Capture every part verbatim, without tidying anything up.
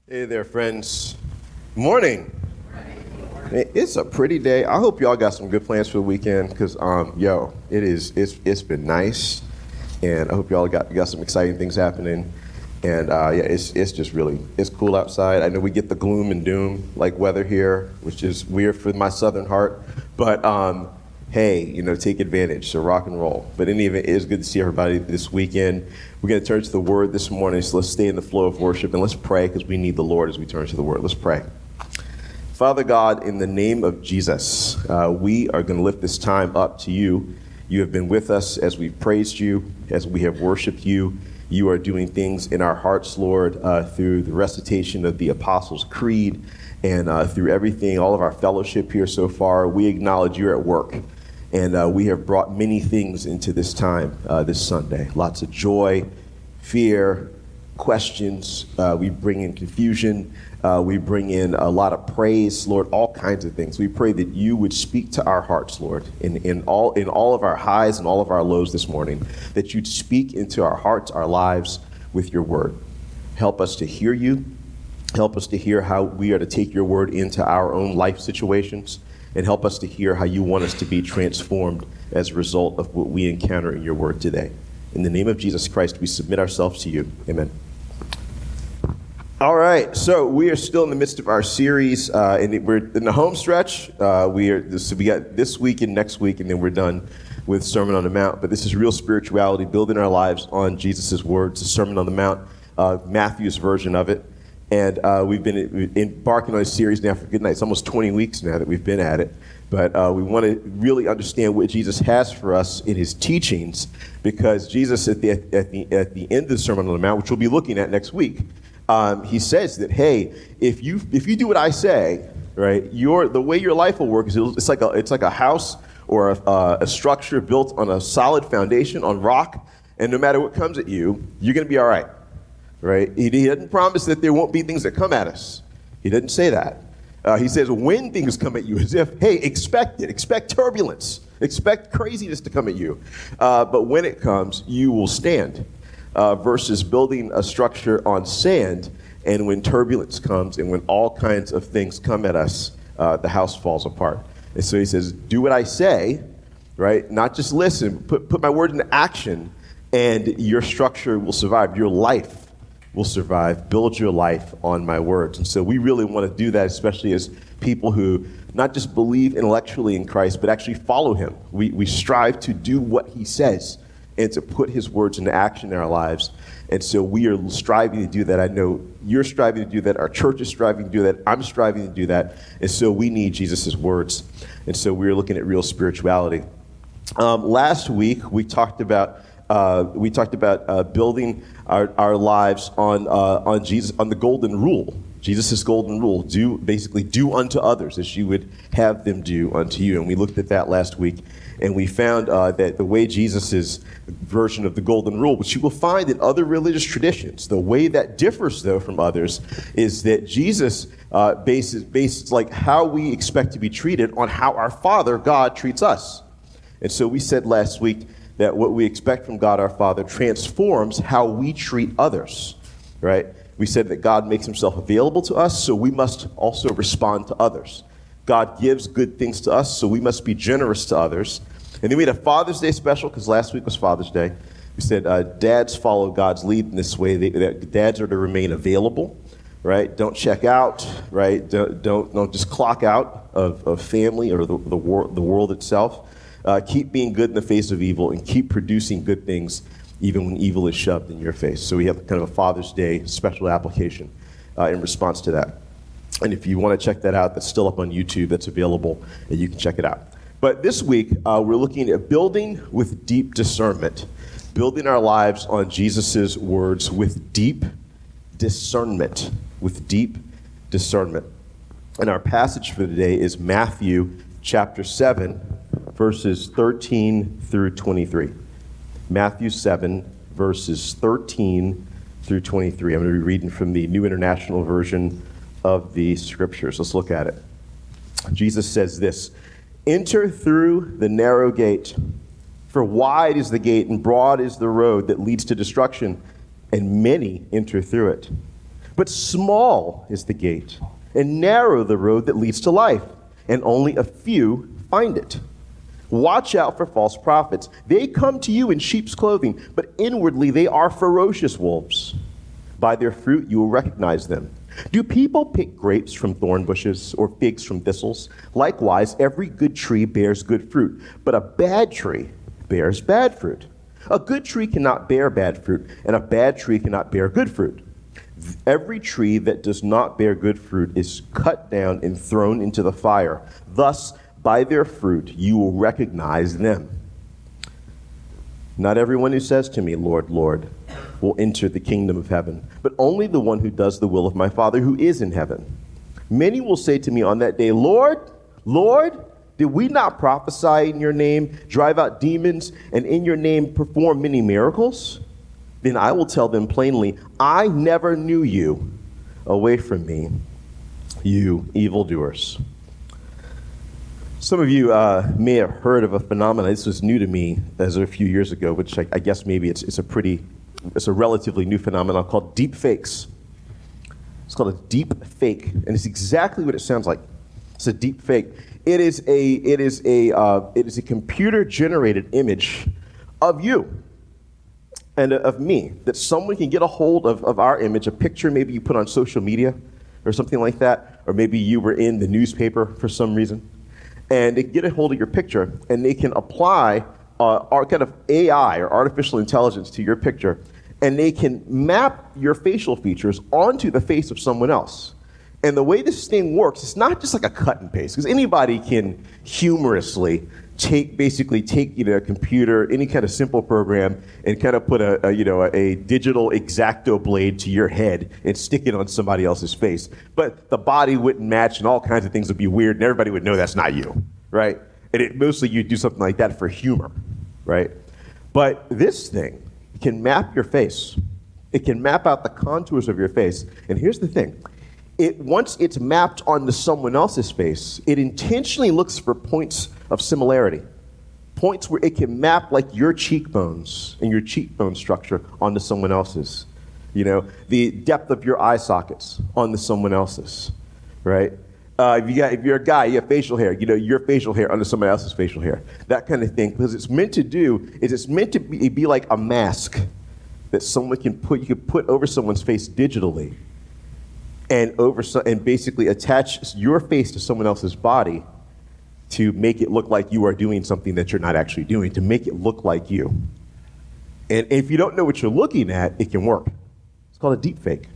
Hey there, friends. Morning. Hey, It's a pretty day. I hope y'all got some good plans for the weekend, because um, yo, it is. It's it's been nice, and I hope y'all got got some exciting things happening. And uh, yeah, it's it's just really it's cool outside. I know we get the gloom and doom like weather here, which is weird for my southern heart. But um, hey, you know, take advantage. So rock and roll. But in any event, it is good to see everybody this weekend. We're going to turn to the Word this morning, so let's stay in the flow of worship, and let's pray, because we need the Lord as we turn to the Word. Let's pray. Father God, in the name of Jesus, uh, we are going to lift this time up to you. You have been with us as we've praised you, as we have worshiped you. You are doing things in our hearts, Lord, uh, through the recitation of the Apostles' Creed, and uh, through everything, all of our fellowship here so far. We acknowledge you're at work. And uh, we have brought many things into this time, uh, this Sunday. Lots of joy, fear, questions. Uh, we bring in confusion. Uh, we bring in a lot of praise, Lord, all kinds of things. We pray that you would speak to our hearts, Lord, in, in, all, in all of our highs and all of our lows this morning, that you'd speak into our hearts, our lives with your word. Help us to hear you. Help us to hear how we are to take your word into our own life situations. And help us to hear how you want us to be transformed as a result of what we encounter in your word today. In the name of Jesus Christ, we submit ourselves to you. Amen. All right, so we are still in the midst of our series, uh, and we're in the home stretch. Uh, we are so we got this week and next week, and then we're done with Sermon on the Mount. But this is real spirituality, building our lives on Jesus' words, the Sermon on the Mount, uh, Matthew's version of it. And uh, we've been embarking on a series now for good night. It's almost twenty weeks now that we've been at it. But uh, we want to really understand what Jesus has for us in his teachings, because Jesus, at the, at the, at the end of the Sermon on the Mount, which we'll be looking at next week, um, he says that, hey, if you if you do what I say, right, your the way your life will work is it's like a it's like a house or a, uh, a structure built on a solid foundation on rock, and no matter what comes at you, you're going to be all right. Right? He, he doesn't promise that there won't be things that come at us. He doesn't say that. Uh, he says when things come at you, as if, hey, expect it. Expect turbulence. Expect craziness to come at you. Uh, but when it comes, you will stand. Uh, versus building a structure on sand, and when turbulence comes and when all kinds of things come at us, uh, the house falls apart. And so he says, do what I say, right? Not just listen, put, put my word into action, and your structure will survive. Your life will survive. Build your life on my words. And so we really want to do that, especially as people who not just believe intellectually in Christ, but actually follow him. We we strive to do what he says and to put his words into action in our lives. And so we are striving to do that. I know you're striving to do that. Our church is striving to do that. I'm striving to do that. And so we need Jesus' words. And so we're looking at real spirituality. Um, last week, we talked about Uh, we talked about uh, building our, our lives on uh, on Jesus, on the golden rule. Jesus' golden rule: do basically do unto others as you would have them do unto you. And we looked at that last week, and we found uh, that the way Jesus' version of the golden rule, which you will find in other religious traditions, the way that differs though from others, is that Jesus uh, bases bases like how we expect to be treated on how our Father God treats us. And so we said last week that what we expect from God our Father transforms how we treat others, right? We said that God makes himself available to us, so we must also respond to others. God gives good things to us, so we must be generous to others. And then we had a Father's Day special, because last week was Father's Day. We said uh, dads follow God's lead in this way. They, that dads are to remain available, right? Don't check out, right? Don't don't, don't just clock out of, of family or the, the, wor- the world itself. Uh, keep being good in the face of evil, and keep producing good things even when evil is shoved in your face. So we have kind of a Father's Day special application uh, in response to that. And if you want to check that out, that's still up on YouTube. That's available, and you can check it out. But this week, uh, we're looking at building with deep discernment, building our lives on Jesus' words with deep discernment, with deep discernment. And our passage for today is Matthew chapter seven, verses thirteen through twenty-three. Matthew seven, verses thirteen through twenty-three. I'm going to be reading from the New International Version of the Scriptures. Let's look at it. Jesus says this: "Enter through the narrow gate, for wide is the gate and broad is the road that leads to destruction, and many enter through it. But small is the gate, and narrow the road that leads to life, and only a few find it. Watch out for false prophets. They come to you in sheep's clothing, but inwardly they are ferocious wolves. By their fruit you will recognize them. Do people pick grapes from thorn bushes or figs from thistles? Likewise, every good tree bears good fruit, but a bad tree bears bad fruit. A good tree cannot bear bad fruit, and a bad tree cannot bear good fruit. Every tree that does not bear good fruit is cut down and thrown into the fire. Thus, by their fruit, you will recognize them. Not everyone who says to me, Lord, Lord, will enter the kingdom of heaven, but only the one who does the will of my Father who is in heaven. Many will say to me on that day, Lord, Lord, did we not prophesy in your name, drive out demons, and in your name perform many miracles? Then I will tell them plainly, I never knew you. Away from me, you evildoers. Some of you uh, may have heard of a phenomenon. This was new to me as of a few years ago, which I, I guess maybe it's, it's a pretty, it's a relatively new phenomenon called deep fakes. It's called a deep fake, and it's exactly what it sounds like. It's a deep fake. It is a, it is a, uh, it is a computer-generated image of you and of me, that someone can get a hold of, of our image, a picture maybe you put on social media or something like that, or maybe you were in the newspaper for some reason, and they can get a hold of your picture, and they can apply uh, our kind of A I or artificial intelligence to your picture, and they can map your facial features onto the face of someone else. And the way this thing works, it's not just like a cut and paste, because anybody can humorously take, basically take, you know, a computer, any kind of simple program, and kind of put a, a you know, a, a digital X-Acto blade to your head and stick it on somebody else's face. But the body wouldn't match, and all kinds of things would be weird, and everybody would know that's not you, right? And it, mostly you do something like that for humor, right? But this thing can map your face. It can map out the contours of your face. And here's the thing. It, once it's mapped onto someone else's face, it intentionally looks for points of similarity, points where it can map like your cheekbones and your cheekbone structure onto someone else's, you know, the depth of your eye sockets onto someone else's, right? Uh, if, you got, if you're a guy, you have facial hair, you know, your facial hair onto somebody else's facial hair, that kind of thing. Because it's meant to do is it's meant to be, be like a mask that someone can put, you can put over someone's face digitally, and over so, and basically attach your face to someone else's body to make it look like you are doing something that you're not actually doing, to make it look like you. And if you don't know what you're looking at, it can work. It's called a deep fake.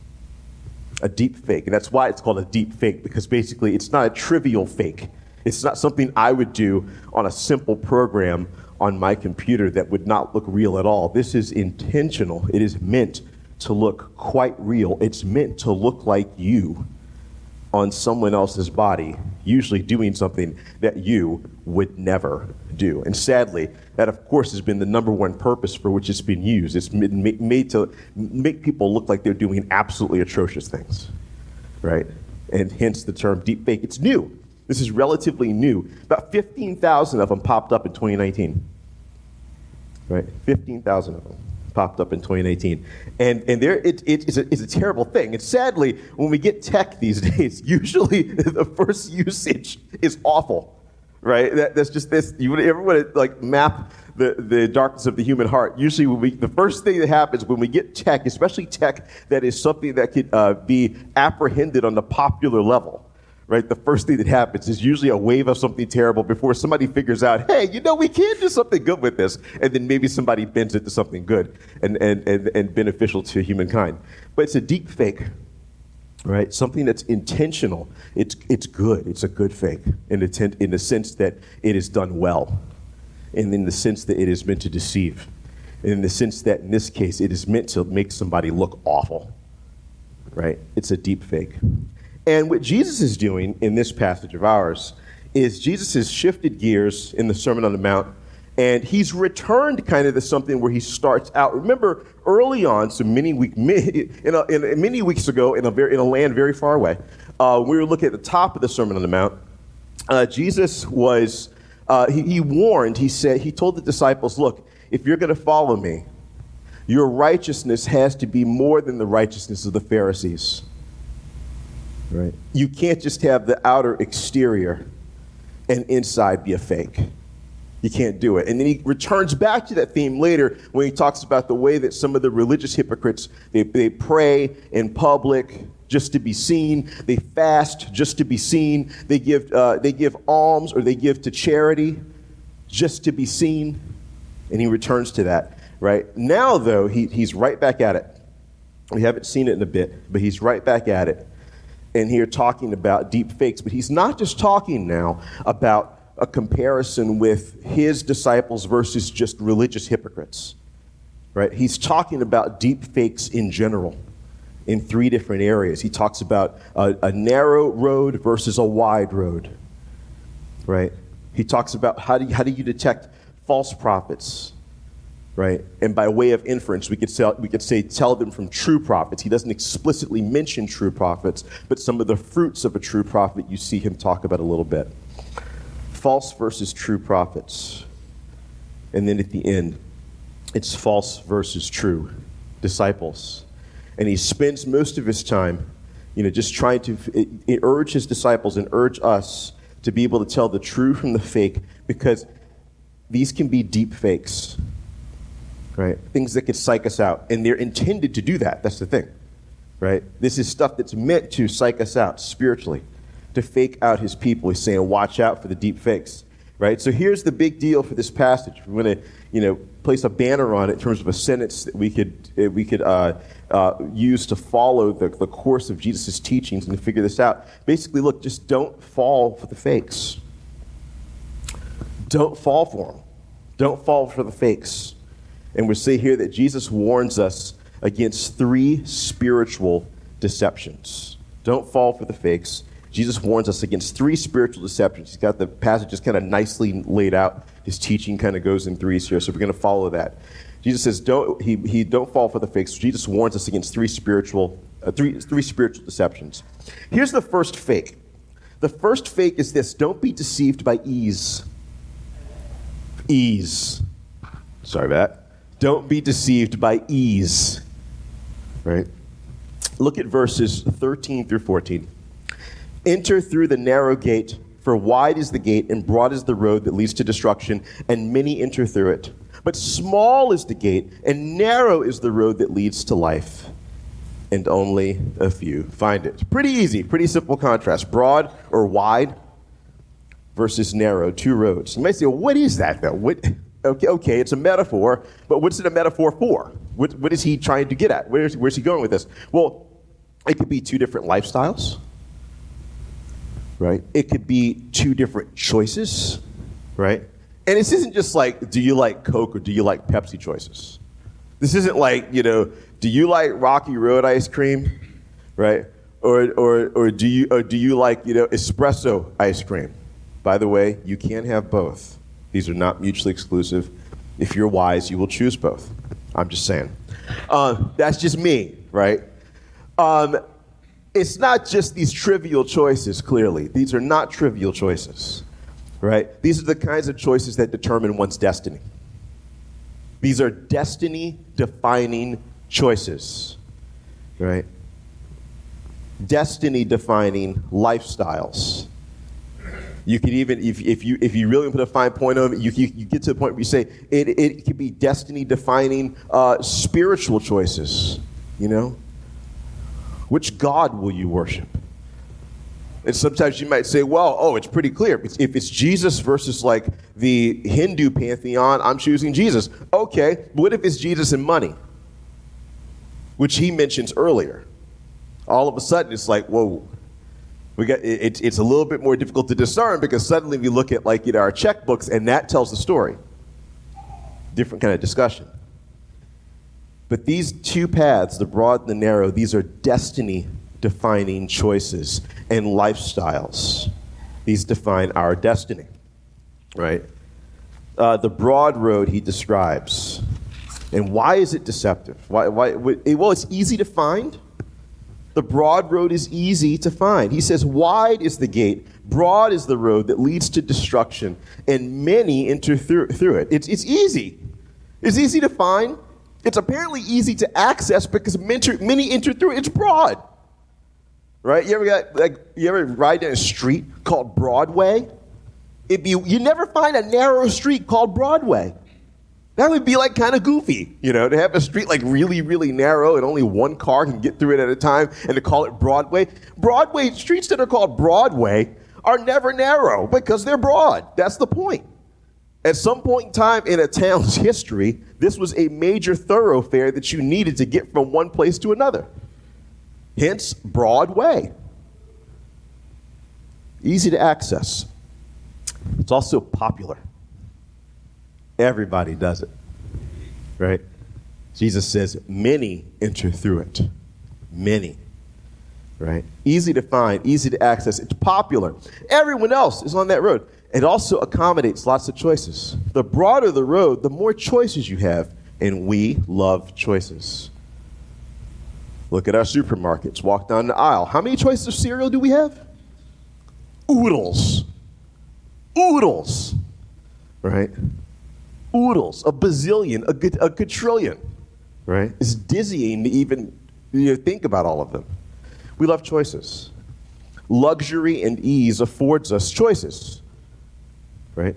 A deep fake. And that's why it's called a deep fake, because basically it's not a trivial fake. It's not something I would do on a simple program on my computer that would not look real at all. This is intentional. It is meant to look quite real. It's meant to look like you on someone else's body, usually doing something that you would never do. And sadly, that of course has been the number one purpose for which it's been used. It's been made to make people look like they're doing absolutely atrocious things, right? And hence the term deep fake. It's new. This is relatively new. About fifteen thousand of them popped up in twenty nineteen, right? fifteen thousand of them popped up in twenty eighteen. And and there it, it, it's, a, it's a terrible thing. And sadly, when we get tech these days, usually the first usage is awful, right? That, that's just this. You ever want to like map the, the darkness of the human heart? Usually when we, the first thing that happens when we get tech, especially tech that is something that could uh, be apprehended on the popular level, right? The first thing that happens is usually a wave of something terrible before somebody figures out, hey, you know, we can do something good with this. And then maybe somebody bends it to something good and, and, and, and beneficial to humankind. But it's a deep fake, right? Something that's intentional. It's, it's good. It's a good fake in the, in the sense that it is done well, and in the sense that it is meant to deceive, and in the sense that in this case, it is meant to make somebody look awful, right? It's a deep fake. And what Jesus is doing in this passage of ours is Jesus has shifted gears in the Sermon on the Mount, and he's returned kind of to something where he starts out. Remember, early on, so many week, in, a, in a, many weeks ago, in a very in a land very far away, uh, we were looking at the top of the Sermon on the Mount. Uh, Jesus was uh, he, he warned. He said he told the disciples, "Look, if you're going to follow me, Your righteousness has to be more than the righteousness of the Pharisees. Right? You can't just have the outer exterior and inside be a fake. You can't do it. And then he returns back to that theme later when he talks about the way that some of the religious hypocrites, they, they pray in public just to be seen. They fast just to be seen. They give, uh, they give alms or they give to charity just to be seen. And he returns to that, right? Now, though, he, he's right back at it. We haven't seen it in a bit, but he's right back at it. And here talking about deep fakes. But he's not just talking now about a comparison with his disciples versus just religious hypocrites, right? He's talking about deep fakes in general in three different areas. He talks about a, a narrow road versus a wide road, right? He talks about how do you, how do you detect false prophets, right? And by way of inference, we could say, we could say tell them from true prophets. He doesn't explicitly mention true prophets, but some of the fruits of a true prophet you see him talk about a little bit. False versus true prophets. And then at the end, it's false versus true disciples. And he spends most of his time, you know, just trying to it, it urge his disciples and urge us to be able to tell the true from the fake, because these can be deep fakes, right? Things that could psych us out. And they're intended to do that. That's the thing, right? This is stuff that's meant to psych us out spiritually, to fake out his people. He's saying, watch out for the deep fakes, right? So here's the big deal for this passage. We're going to, you know, place a banner on it in terms of a sentence that we could we could uh, uh, use to follow the, the course of Jesus' teachings and to figure this out. Basically, look, just don't fall for the fakes. Don't fall for them. Don't fall for the fakes. And we see here that Jesus warns us against three spiritual deceptions. Don't fall for the fakes. Jesus warns us against three spiritual deceptions. He's got the passages kind of nicely laid out. His teaching kind of goes in threes here, so we're going to follow that. Jesus says, "Don't he, he don't fall for the fakes." Jesus warns us against three spiritual uh, three three spiritual deceptions. Here's the first fake. The first fake is this: don't be deceived by ease. Ease. Sorry about that. Don't be deceived by ease. Right? Look at verses thirteen through fourteen. Enter through the narrow gate, for wide is the gate and broad is the road that leads to destruction, and many enter through it. But small is the gate and narrow is the road that leads to life, and only a few find it. Pretty easy, pretty simple contrast. Broad or wide versus narrow, two roads. You might say, well, what is that though? What, okay, okay, it's a metaphor, but what's it a metaphor for? What, what is he trying to get at? Where's, where's he going with this? Well, it could be two different lifestyles. Right? It could be two different choices, right? And this isn't just like, do you like Coke or do you like Pepsi choices? This isn't like, you know, do you like Rocky Road ice cream, right? Or or or do you or do you like, you know, espresso ice cream? By the way, you can have both. These are not mutually exclusive. If you're wise, you will choose both. I'm just saying. Uh, that's just me, right? Um, It's not just these trivial choices, clearly. These are not trivial choices, right? These are the kinds of choices that determine one's destiny. These are destiny-defining choices, right? Destiny-defining lifestyles. You could even, if, if you if you really put a fine point on it, you, you, you get to the point where you say it, it could be destiny-defining uh, spiritual choices, you know? Which God will you worship? And sometimes you might say, well, oh, it's pretty clear. If it's Jesus versus like the Hindu pantheon, I'm choosing Jesus. Okay, but what if it's Jesus and money? Which he mentions earlier. All of a sudden, it's like, whoa, we got it, it's a little bit more difficult to discern because suddenly we look at like, you know, our checkbooks and that tells the story. Different kind of discussion. But these two paths, the broad and the narrow, these are destiny-defining choices and lifestyles. These define our destiny, right? Uh, the broad road he describes. And why is it deceptive? Why? Why? Well, it's easy to find. The broad road is easy to find. He says, wide is the gate, broad is the road that leads to destruction, and many enter through, through it. It's, it's easy. It's easy to find. It's apparently easy to access because many enter through it. It's broad. Right? You ever got like you ever ride down a street called Broadway? If you you never find a narrow street called Broadway. That would be like kind of goofy, you know, to have a street like really, really narrow and only one car can get through it at a time and to call it Broadway. Broadway, streets that are called Broadway are never narrow because they're broad. That's the point. At some point in time in a town's history, this was a major thoroughfare that you needed to get from one place to another. Hence, Broadway. Easy to access. It's also popular. Everybody does it, right? Jesus says, many enter through it. Many, right? Easy to find, easy to access. It's popular. Everyone else is on that road. It also accommodates lots of choices. The broader the road, the more choices you have, and we love choices. Look at our supermarkets. Walk down the aisle. How many choices of cereal do we have? Oodles. Oodles, right? Oodles, a bazillion, a, a quadrillion, right? It's dizzying to even you know, think about all of them. We love choices. Luxury and ease affords us choices, right?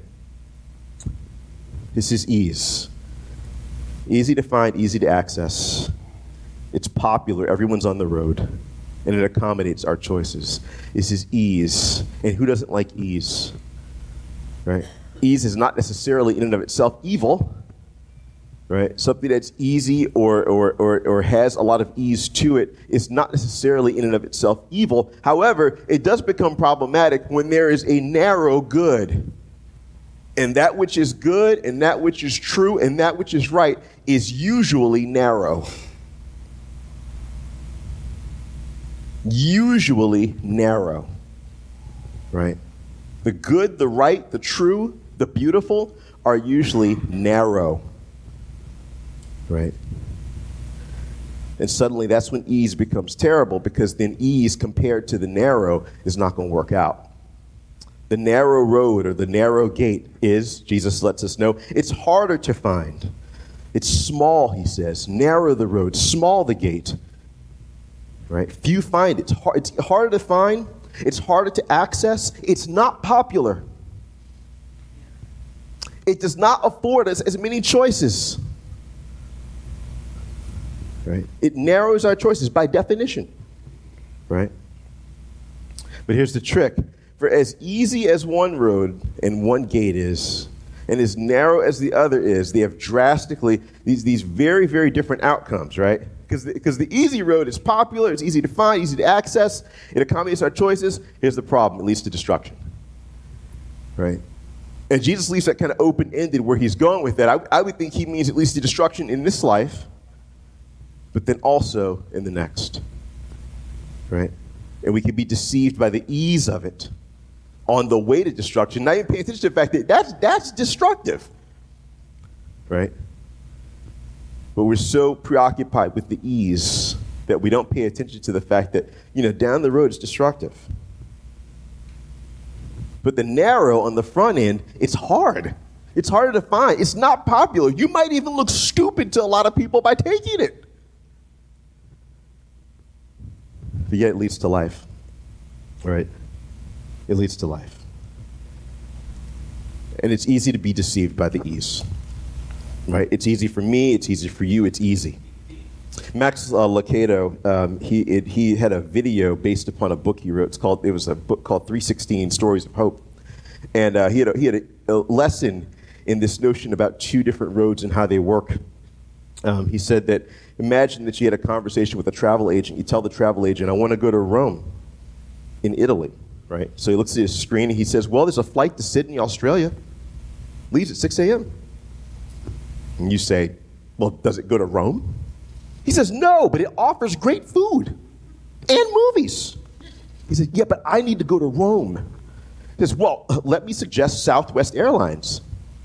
This is ease. Easy to find, easy to access. It's popular. Everyone's on the road, and it accommodates our choices. This is ease, and who doesn't like ease, right? Ease is not necessarily in and of itself evil, right? Something that's easy or, or, or, or has a lot of ease to it is not necessarily in and of itself evil. However, it does become problematic when there is a narrow good. And that which is good and that which is true and that which is right is usually narrow. Usually narrow, right? The good, the right, the true, the beautiful are usually narrow, right? And suddenly that's when ease becomes terrible, because then ease compared to the narrow is not going to work out. The narrow road or the narrow gate is, Jesus lets us know, it's harder to find. It's small, he says. Narrow the road, small the gate, right? Few find it. It's, hard, it's harder to find. It's harder to access. It's not popular. It does not afford us as many choices. Right? It narrows our choices by definition. Right? But here's the trick. For as easy as one road and one gate is, and as narrow as the other is, they have drastically, these, these very, very different outcomes, right? Because the, because the easy road is popular, it's easy to find, easy to access, it accommodates our choices. Here's the problem. It leads to destruction. Right? And Jesus leaves that kind of open-ended where he's going with that. I, I would think he means it leads to destruction in this life, but then also in the next. Right? And we can be deceived by the ease of it on the way to destruction, not even paying attention to the fact that that's, that's destructive. Right? But we're so preoccupied with the ease that we don't pay attention to the fact that, you know, down the road is destructive. But the narrow on the front end, it's hard. It's harder to find. It's not popular. You might even look stupid to a lot of people by taking it. But yet it leads to life. Right? It leads to life. And it's easy to be deceived by the ease. Right? It's easy for me. It's easy for you. It's easy. Max uh, Lucado, um, he it, he had a video based upon a book he wrote. It's called. It was a book called three sixteen Stories of Hope, and uh, he had a, he had a, a lesson in this notion about two different roads and how they work. Um, he said that imagine that you had a conversation with a travel agent. You tell the travel agent, "I want to go to Rome, in Italy." Right? So he looks at his screen and he says, "Well, there's a flight to Sydney, Australia. Leaves at six a.m." And you say, "Well, does it go to Rome?" He says, "No, but it offers great food and movies." He said, "Yeah, but I need to go to Rome." He says, "Well, let me suggest Southwest Airlines."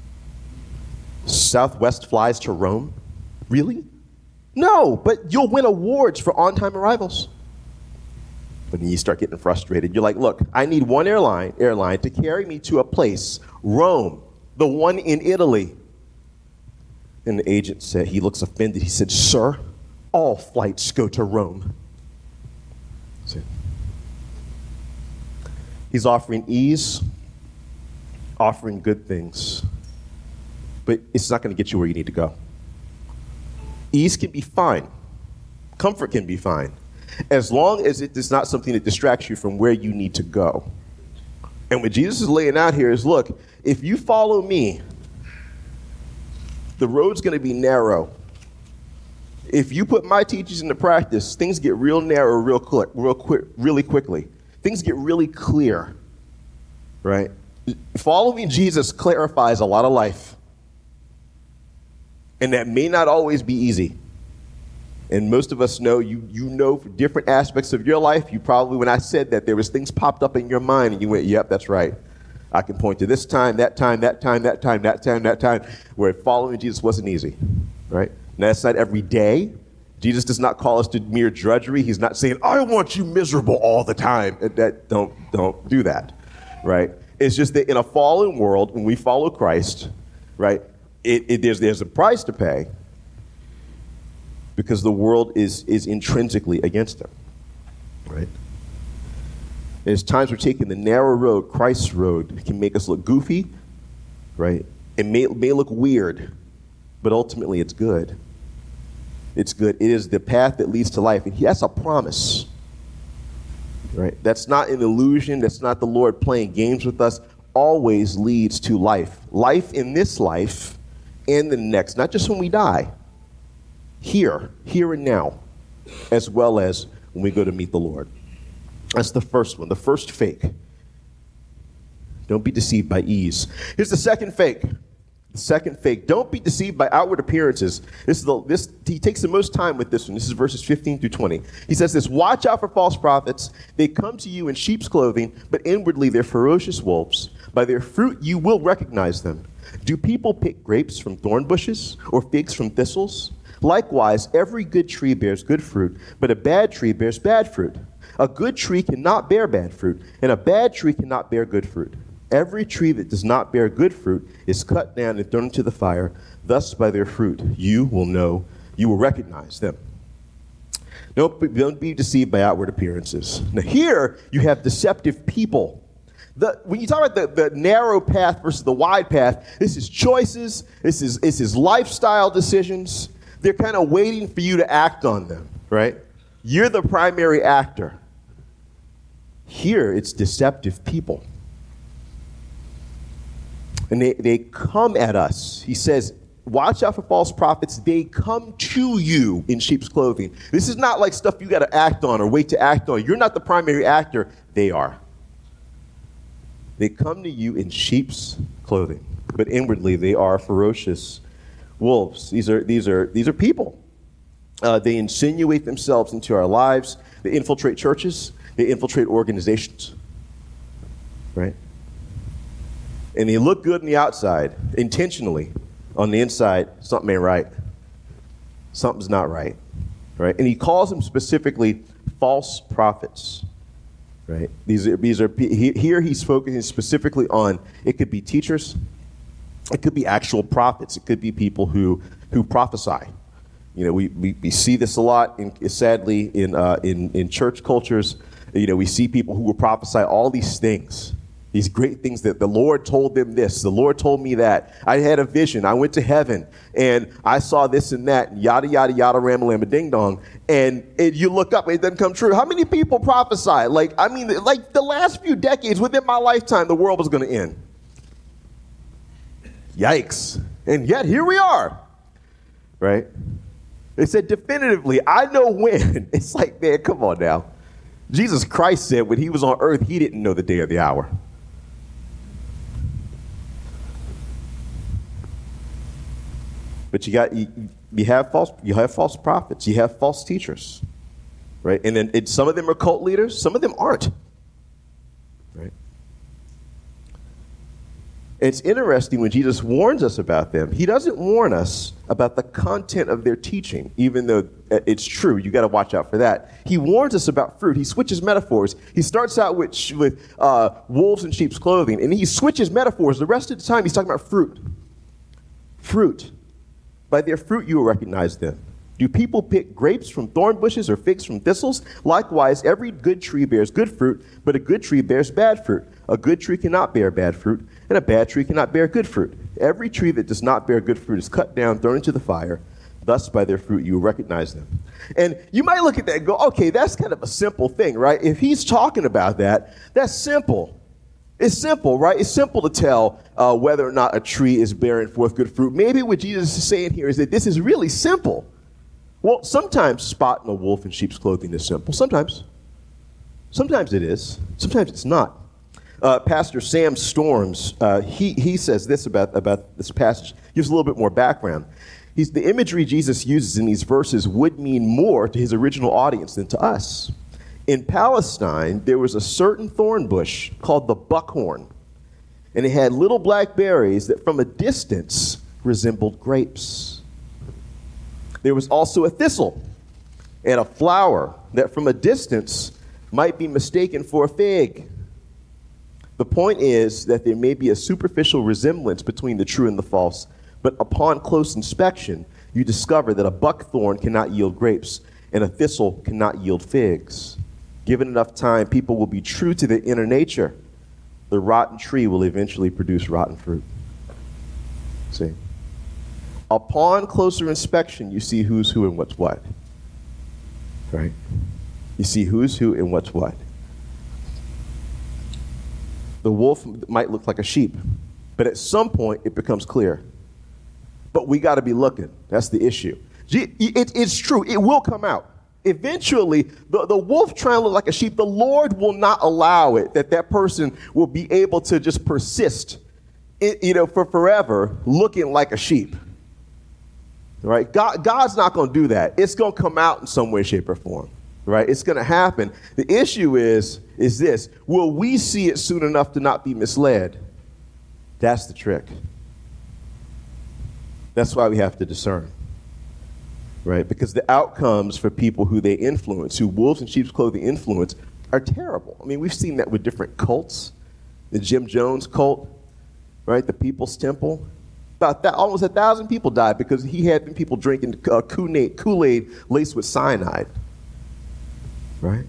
Southwest flies to Rome? Really? No, but you'll win awards for on-time arrivals. But then you start getting frustrated. You're like, "Look, I need one airline, airline to carry me to a place, Rome, the one in Italy." And the agent said, he looks offended. He said, sir, all flights go to Rome. See? He's offering ease, offering good things, but it's not going to get you where you need to go. Ease can be fine. Comfort can be fine, as long as it is not something that distracts you from where you need to go. And what Jesus is laying out here is, look, if you follow me, the road's going to be narrow. If you put my teachings into practice, things get real narrow real quick, real quick, really quickly. Things get really clear, right? Following Jesus clarifies a lot of life. And that may not always be easy. And most of us know, you you know for different aspects of your life, you probably, when I said that, there was things popped up in your mind and you went, yep, that's right. I can point to this time, that time, that time, that time, that time, that time, where following Jesus wasn't easy, right? Now, that's not every day. Jesus does not call us to mere drudgery. He's not saying, I want you miserable all the time. That, don't, don't do that, right? It's just that in a fallen world, when we follow Christ, right, it, it, there's, there's a price to pay because the world is, is intrinsically against him, right? There's times we're taking the narrow road, Christ's road. It can make us look goofy, right? It may, may look weird, but ultimately it's good. It's good. It is the path that leads to life. And that's a promise, right? That's not an illusion. That's not the Lord playing games with us. Always leads to life. Life in this life and the next, not just when we die. Here, here and now, as well as when we go to meet the Lord. That's the first one, the first fake. Don't be deceived by ease. Here's the second fake. The second fake, don't be deceived by outward appearances. This is the, this, he takes the most time with this one. This is verses fifteen through twenty. He says this, watch out for false prophets. They come to you in sheep's clothing, but inwardly they're ferocious wolves. By their fruit you will recognize them. Do people pick grapes from thorn bushes or figs from thistles? Likewise, every good tree bears good fruit, but a bad tree bears bad fruit. A good tree cannot bear bad fruit, and a bad tree cannot bear good fruit. Every tree that does not bear good fruit is cut down and thrown into the fire. Thus, by their fruit, you will know, you will recognize them. Don't be, don't be deceived by outward appearances. Now, here you have deceptive people. The, when you talk about the, the narrow path versus the wide path, this is choices, this is, this is lifestyle decisions. They're kind of waiting for you to act on them, right? You're the primary actor. Here, it's deceptive people. And they, they come at us. He says, watch out for false prophets. They come to you in sheep's clothing. This is not like stuff you got to act on or wait to act on. You're not the primary actor. They are. They come to you in sheep's clothing, but inwardly they are ferocious wolves. These are, these are, these are people. Uh, they insinuate themselves into our lives. They infiltrate churches. They infiltrate organizations, right? And they look good on the outside, intentionally. On the inside, something ain't right. Something's not right, right? And he calls them specifically false prophets, right? These are, these are here he's focusing specifically on, it could be teachers, it could be actual prophets, it could be people who who prophesy. You know, we, we, we see this a lot, in, sadly, in, uh, in in church cultures. You know, we see people who will prophesy all these things. These great things that the Lord told them this, the Lord told me that. I had a vision. I went to heaven and I saw this and that, and yada, yada, yada, ram-a-lam, ding dong. And it, you look up and it doesn't come true. How many people prophesy? Like, I mean, like the last few decades, within my lifetime, the world was going to end. Yikes. And yet here we are, right? They said definitively, I know when. It's like, man, come on now. Jesus Christ said when he was on earth, he didn't know the day or the hour. But you got you, you have false you have false prophets, you have false teachers, right? And then it, some of them are cult leaders, some of them aren't, right? It's interesting when Jesus warns us about them. He doesn't warn us about the content of their teaching, even though it's true. You got to watch out for that. He warns us about fruit. He switches metaphors. He starts out with with uh, wolves in sheep's clothing, and he switches metaphors. The rest of the time, he's talking about fruit. Fruit. By their fruit you will recognize them. Do people pick grapes from thorn bushes or figs from thistles? Likewise, every good tree bears good fruit, but a good tree bears bad fruit. A good tree cannot bear bad fruit, and a bad tree cannot bear good fruit. Every tree that does not bear good fruit is cut down, thrown into the fire. Thus, by their fruit, you will recognize them. And you might look at that and go, okay, that's kind of a simple thing, right? If he's talking about that, that's simple. It's simple, right? It's simple to tell uh, whether or not a tree is bearing forth good fruit. Maybe what Jesus is saying here is that this is really simple. Well, sometimes spotting a wolf in sheep's clothing is simple. Sometimes. Sometimes it is. Sometimes it's not. Uh, Pastor Sam Storms, uh, he, he says this about, about this passage. Gives a little bit more background. He's, the imagery Jesus uses in these verses would mean more to his original audience than to us. In Palestine, there was a certain thorn bush called the buckhorn, and it had little black berries that from a distance resembled grapes. There was also a thistle and a flower that from a distance might be mistaken for a fig. The point is that there may be a superficial resemblance between the true and the false, but upon close inspection, you discover that a buckthorn cannot yield grapes and a thistle cannot yield figs. Given enough time, people will be true to their inner nature. The rotten tree will eventually produce rotten fruit. See? Upon closer inspection, you see who's who and what's what. Right? You see who's who and what's what. The wolf might look like a sheep, but at some point it becomes clear. But we got to be looking. That's the issue. It, it, it's true. It will come out. Eventually, the, the wolf trying to look like a sheep, the Lord will not allow it, that that person will be able to just persist, it, you know, for forever looking like a sheep. Right? God, God's not going to do that. It's going to come out in some way, shape, or form. Right? It's going to happen. The issue is, is this. Will we see it soon enough to not be misled? That's the trick. That's why we have to discern. Right? Because the outcomes for people who they influence, who wolves in sheep's clothing influence, are terrible. I mean, we've seen that with different cults. The Jim Jones cult, right? The People's Temple. About that, almost a thousand people died because he had people drinking uh, Kool-Aid, Kool-Aid laced with cyanide. Right?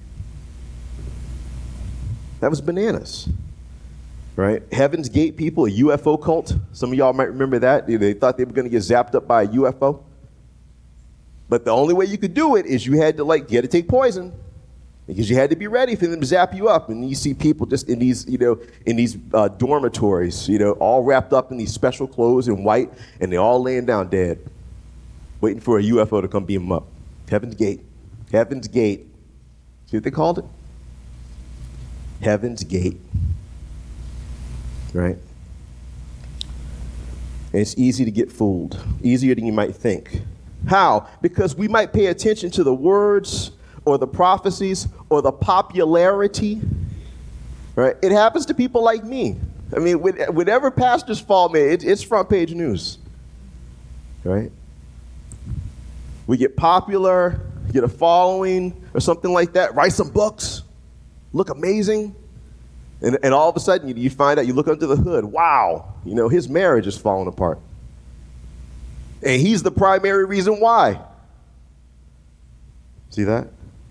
That was bananas. Right? Heaven's Gate people, a U F O cult. Some of y'all might remember that. They thought they were going to get zapped up by a U F O. But the only way you could do it is you had to, like, you had to take poison. Because you had to be ready for them to zap you up. And you see people just in these, you know, in these uh, dormitories, you know, all wrapped up in these special clothes in white, and they're all laying down dead, waiting for a U F O to come beam them up. Heaven's Gate. Heaven's Gate. See what they called it? Heaven's Gate. Right? And it's easy to get fooled. Easier than you might think. How? Because we might pay attention to the words or the prophecies or the popularity. Right? It happens to people like me. I mean, whenever pastors fall, man, it, it's front page news. Right? We get popular, get a following or something like that, write some books, look amazing. And, and all of a sudden you, you find out, you look under the hood, wow, you know, his marriage is falling apart. And he's the primary reason why. See that?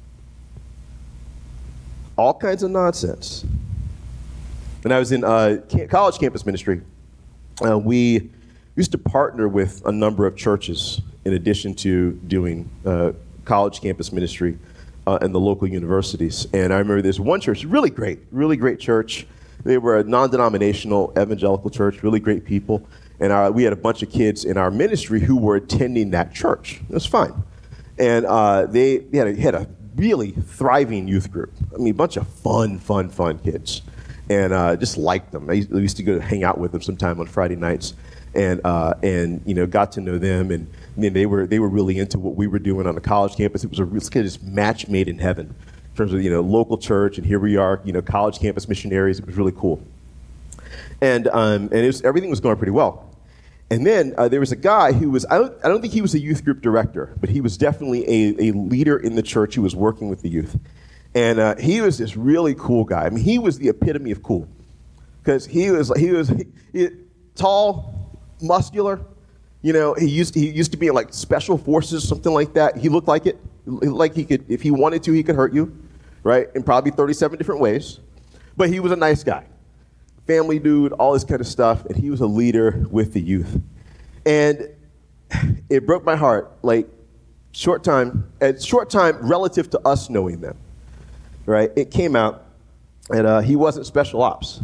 All kinds of nonsense. When I was in uh, college campus ministry, uh, we used to partner with a number of churches in addition to doing uh, college campus ministry uh, in the local universities. And I remember there's one church, really great, really great church. They were a non-denominational evangelical church, really great people. And our, we had a bunch of kids in our ministry who were attending that church. It was fine. And uh, they, they had, a, had a really thriving youth group. I mean, a bunch of fun, fun, fun kids. And uh, just liked them. I used, I used to go hang out with them sometime on Friday nights. And uh, and you know, got to know them, and, and then they were they were really into what we were doing on the college campus. It was a real kind of just match made in heaven in terms of, you know, local church, and here we are, you know, college campus missionaries. It was really cool, and um, and it was, everything was going pretty well. And then uh, there was a guy who was I don't I don't think he was a youth group director, but he was definitely a, a leader in the church who was working with the youth, and uh, he was this really cool guy. I mean, he was the epitome of cool, because he was he was he, he, tall, muscular, You know, he used he used to be in like special forces, something like that. He looked like it, like he could, if he wanted to, he could hurt you, right? In probably thirty-seven different ways. But he was a nice guy, family dude, all this kind of stuff, and he was a leader with the youth. And it broke my heart, like short time, at short time relative to us knowing them, right? It came out, and uh, he wasn't special ops.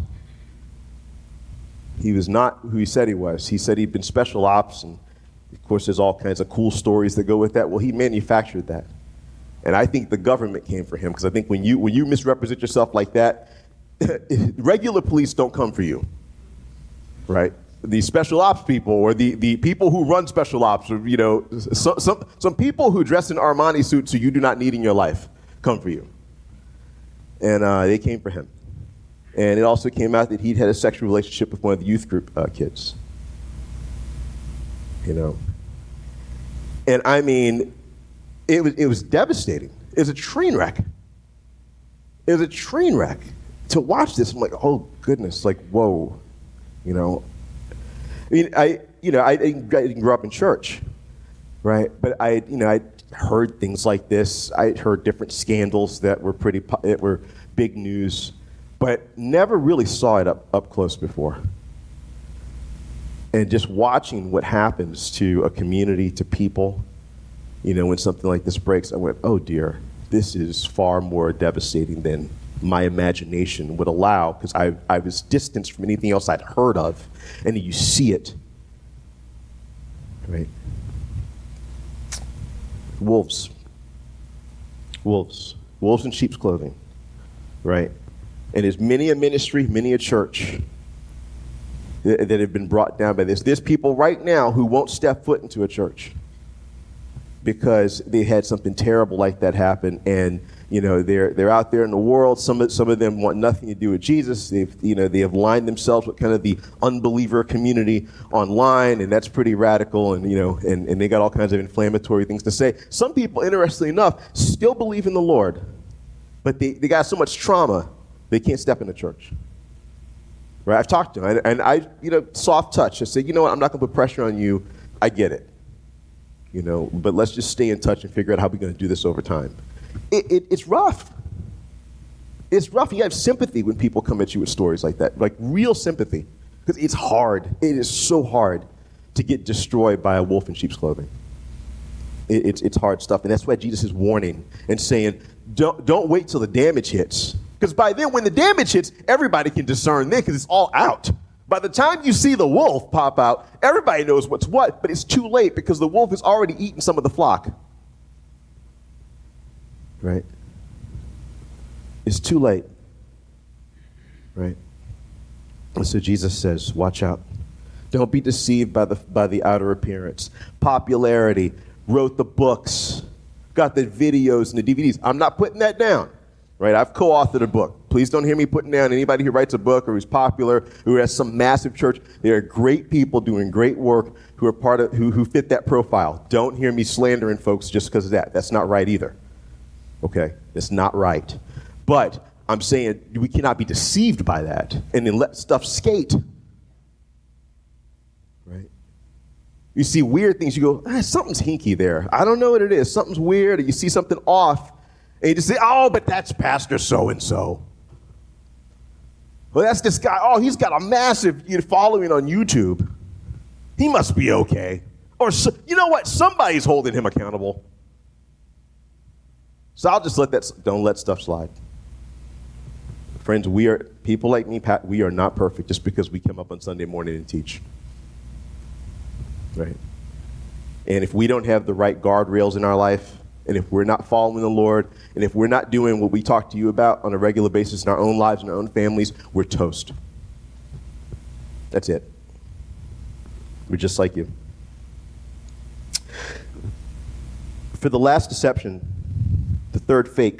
He was not who he said he was. He said he'd been special ops, and of course there's all kinds of cool stories that go with that. Well, he manufactured that. And I think the government came for him, because I think when you when you misrepresent yourself like that, regular police don't come for you, right? The special ops people, or the, the people who run special ops, or, you know, some, some, some people who dress in Armani suits who you do not need in your life come for you. And uh, they came for him. And it also came out that he'd had a sexual relationship with one of the youth group uh, kids. You know. And I mean, it was it was devastating. It was a train wreck. It was a train wreck. To watch this, I'm like, oh goodness, like, whoa. You know. I mean, I you know, I didn't, I didn't grow up in church, right? But I, you know, I heard things like this. I heard different scandals that were pretty, that were big news, but never really saw it up, up close before. And just watching what happens to a community, to people, you know, when something like this breaks, I went, oh dear, this is far more devastating than my imagination would allow, because I, I was distanced from anything else I'd heard of, and you see it, right? Wolves. Wolves. Wolves in sheep's clothing, right? And there's many a ministry, many a church that, that have been brought down by this. There's people right now who won't step foot into a church because they had something terrible like that happen, and you know they're they're out there in the world. Some of some of them want nothing to do with Jesus. They've you know they have lined themselves with kind of the unbeliever community online, and that's pretty radical. And you know and, and they got all kinds of inflammatory things to say. Some people, interestingly enough, still believe in the Lord, but they, they got so much trauma they can't step into church. Right? I've talked to them, and, and I you know soft touch. I say, you know what, I'm not going to put pressure on you. I get it. You know, but let's just stay in touch and figure out how we're going to do this over time. It, it, it's rough. It's rough. You have sympathy when people come at you with stories like that, like real sympathy, because it's hard. It is so hard to get destroyed by a wolf in sheep's clothing. It, it's it's hard stuff, and that's why Jesus is warning and saying, don't don't wait till the damage hits, because by then, when the damage hits, everybody can discern then, because it's all out. By the time you see the wolf pop out, everybody knows what's what, but it's too late because the wolf has already eaten some of the flock. Right? It's too late. Right? And so Jesus says, watch out. Don't be deceived by the by the outer appearance. Popularity, wrote the books, got the videos and the D V Ds. I'm not putting that down. Right? I've co-authored a book. Please don't hear me putting down anybody who writes a book or who's popular, who has some massive church. They are great people doing great work who are part of who, who fit that profile. Don't hear me slandering folks just because of that. That's not right either. Okay? That's not right. But I'm saying we cannot be deceived by that and then let stuff skate. Right? You see weird things, you go, ah, something's hinky there. I don't know what it is. Something's weird, or you see something off. And you just say, oh, but that's Pastor so-and-so. Well, that's this guy. Oh, he's got a massive following on YouTube. He must be okay. Or, so, you know what? Somebody's holding him accountable. So I'll just let that, don't let stuff slide. Friends, we are, people like me, Pat, we are not perfect just because we come up on Sunday morning and teach. Right? And if we don't have the right guardrails in our life, and if we're not following the Lord, and if we're not doing what we talk to you about on a regular basis in our own lives and our own families, we're toast. That's it. We're just like you. For the last deception, the third fake,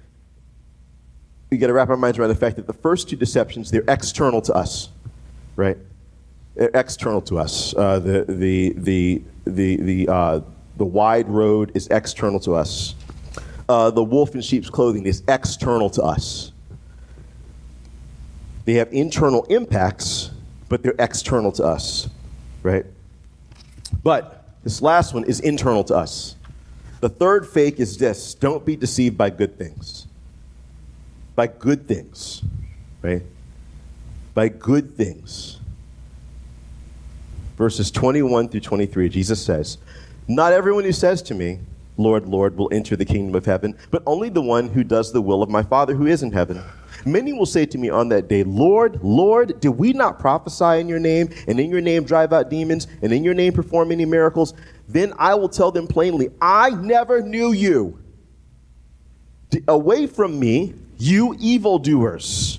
we got to wrap our minds around the fact that the first two deceptions, they're external to us, right? They're external to us. Uh, the the the the the uh, The wide road is external to us. Uh, the wolf in sheep's clothing is external to us. They have internal impacts, but they're external to us, right? But this last one is internal to us. The third fake is this: don't be deceived by good things. By good things, right? By good things. Verses twenty-one through twenty-three, Jesus says, "Not everyone who says to me, 'Lord, Lord,' will enter the kingdom of heaven, but only the one who does the will of my Father who is in heaven. Many will say to me on that day, 'Lord, Lord, did we not prophesy in your name, and in your name drive out demons, and in your name perform many miracles?' Then I will tell them plainly, 'I never knew you. D- Away from me, you evildoers.'"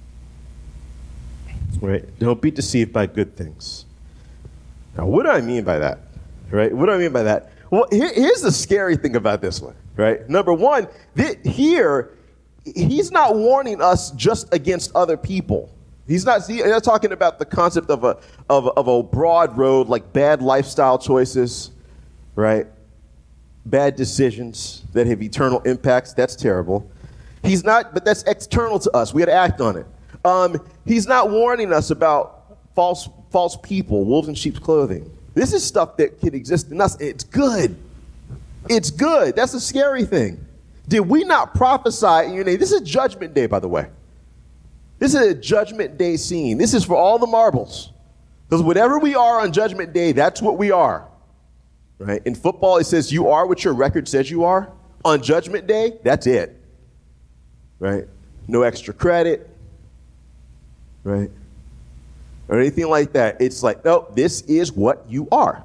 Right? Don't be deceived by good things. Now, what do I mean by that? Right? What do I mean by that? Well, here, here's the scary thing about this one, right? Number one, th- here, he's not warning us just against other people. He's not, he's not talking about the concept of a, of, of a broad road, like bad lifestyle choices, right? Bad decisions that have eternal impacts. That's terrible. He's not, but that's external to us. We got to act on it. Um, he's not warning us about false, false people, wolves in sheep's clothing. This is stuff that can exist in us. It's good. It's good. That's a scary thing. Did we not prophesy in your name? This is Judgment Day, by the way. This is a Judgment Day scene. This is for all the marbles. Because whatever we are on Judgment Day, that's what we are. Right? In football, it says you are what your record says you are. On Judgment Day, that's it. Right? No extra credit. Right? Or anything like that. It's like, no, this is what you are.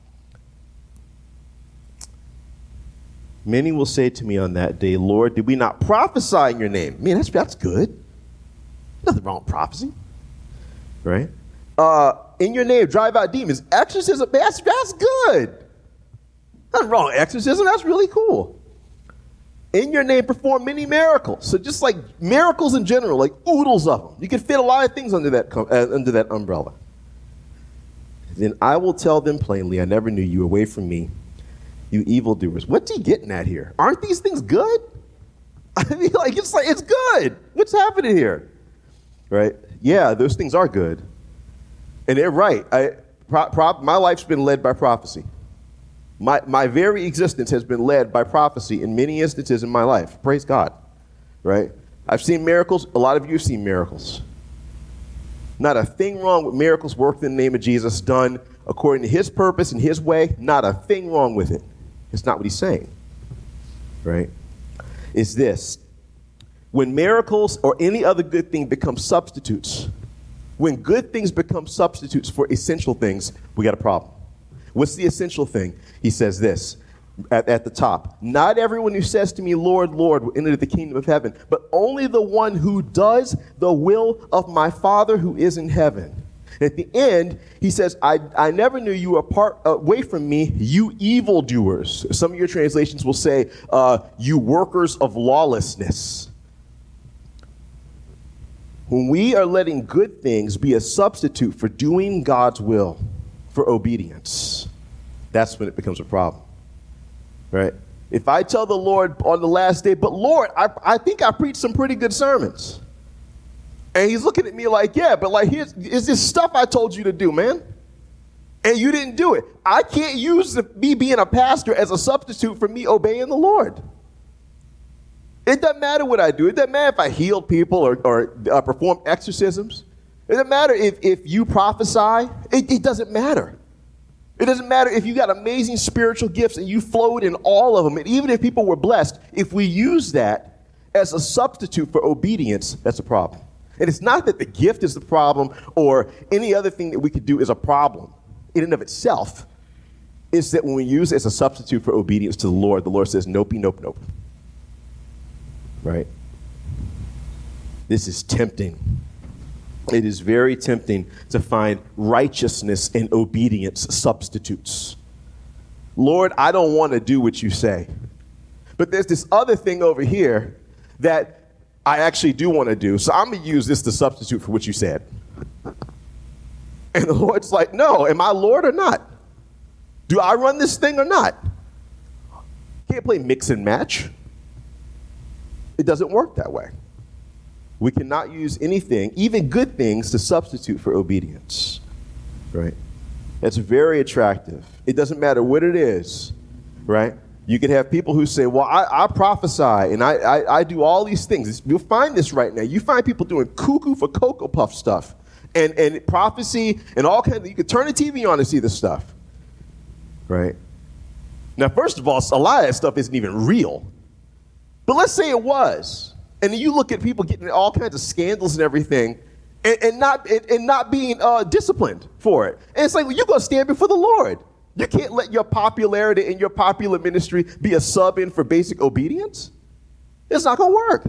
Many will say to me on that day, "Lord, did we not prophesy in your name?" Man, that's, that's good. Nothing wrong with prophecy. Right? Uh, in your name, drive out demons. Exorcism, that's, that's good. Nothing wrong with exorcism. That's really cool. In your name, perform many miracles. So just like miracles in general, like oodles of them. You can fit a lot of things under that, uh, under that umbrella. Then I will tell them plainly, "I never knew you. Away from me, you evildoers." What's he getting at here? Aren't these things good? I mean, like, it's like, it's good. What's happening here? Right? Yeah, those things are good. And they're right. I, pro, pro, my life's been led by prophecy. My, my very existence has been led by prophecy in many instances in my life. Praise God. Right? I've seen miracles. A lot of you have seen miracles. Not a thing wrong with miracles worked in the name of Jesus, done according to his purpose and his way. Not a thing wrong with it. It's not what he's saying. Right? It's this. When miracles or any other good thing become substitutes, when good things become substitutes for essential things, we got a problem. What's the essential thing? He says this at, at the top. "Not everyone who says to me, 'Lord, Lord,' will enter the kingdom of heaven, but only the one who does the will of my Father who is in heaven." At the end, he says, I, I never knew you apart away from me, you evildoers. Some of your translations will say, uh, you workers of lawlessness. When we are letting good things be a substitute for doing God's will, for obedience, that's when it becomes a problem. Right? If I tell the Lord on the last day, "But Lord, I, I think I preached some pretty good sermons." And he's looking at me like, "Yeah, but like, here's is this stuff I told you to do, man. And you didn't do it." I can't use the, me being a pastor as a substitute for me obeying the Lord. It doesn't matter what I do. It doesn't matter if I heal people or, or uh, perform exorcisms. It doesn't matter if, if you prophesy. It, it doesn't matter. It doesn't matter if you got amazing spiritual gifts and you flowed in all of them. And even if people were blessed, if we use that as a substitute for obedience, that's a problem. And it's not that the gift is the problem or any other thing that we could do is a problem in and of itself. It's that when we use it as a substitute for obedience to the Lord, the Lord says, nope, nope, nope. Right? This is tempting. It is very tempting to find righteousness and obedience substitutes. Lord, I don't want to do what you say. But there's this other thing over here that I actually do want to do. So I'm going to use this to substitute for what you said. And the Lord's like, no, am I Lord or not? Do I run this thing or not? Can't play mix and match. It doesn't work that way. We cannot use anything, even good things, to substitute for obedience, right? That's very attractive. It doesn't matter what it is, right? You could have people who say, well, I, I prophesy and I, I, I do all these things. You'll find this right now. You find people doing cuckoo for Cocoa Puff stuff and, and prophecy and all kinds of, you could turn the T V on and see this stuff, right? Now, first of all, a lot of that stuff isn't even real. But let's say it was. And then you look at people getting all kinds of scandals and everything and, and not and, and not being uh, disciplined for it. And it's like, well, you're going to stand before the Lord. You can't let your popularity and your popular ministry be a sub-in for basic obedience. It's not going to work.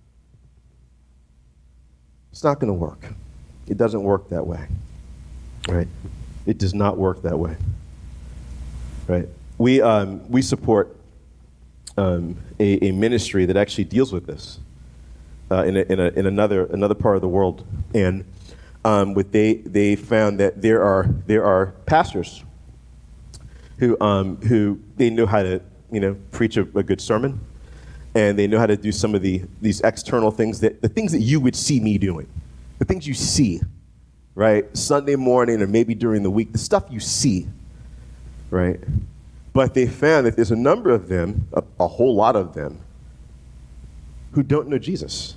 It's not going to work. It doesn't work that way, right? It does not work that way, right? We um, we support um, a, a ministry that actually deals with this uh, in a, in, a, in another another part of the world, and um, what they they found that there are there are pastors who um, who they know how to you know preach a, a good sermon, and they know how to do some of the these external things that the things that you would see me doing, the things you see, right? Sunday morning or maybe during the week, the stuff you see, right? But they found that there's a number of them, a, a whole lot of them, who don't know Jesus,